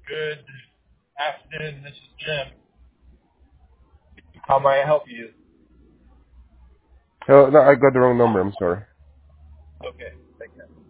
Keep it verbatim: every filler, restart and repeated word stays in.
Good afternoon. This is Jim. How may I help you? Oh, no, I got the wrong number. I'm sorry. Okay. Thank you.